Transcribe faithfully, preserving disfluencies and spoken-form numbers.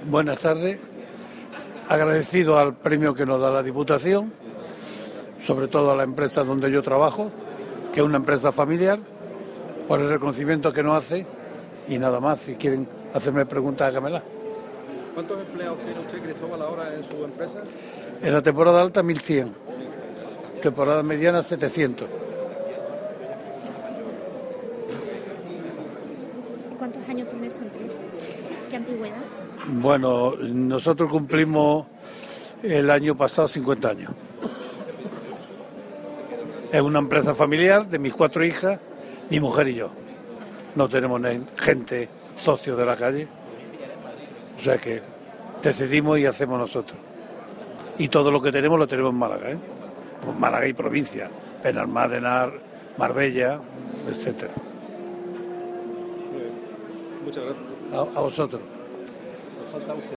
Buenas tardes. Agradecido al premio que nos da la Diputación, sobre todo a la empresa donde yo trabajo, que es una empresa familiar, por el reconocimiento que nos hace y nada más. Si quieren hacerme preguntas, hágamela. ¿Cuántos empleados tiene usted, Cristóbal, ahora en su empresa? En la temporada alta mil cien, temporada mediana setecientos. ¿Cuántos años tiene su empresa? ¿Qué antigüedad? Bueno, nosotros cumplimos el año pasado cincuenta años. Es una empresa familiar de mis cuatro hijas, mi mujer y yo. No tenemos gente, socios de la calle. O sea que decidimos y hacemos nosotros. Y todo lo que tenemos lo tenemos en Málaga, ¿eh? Pues Málaga y provincia, Benalmádena, Marbella, etcétera. Muchas gracias. A, a vosotros. Nos falta usted.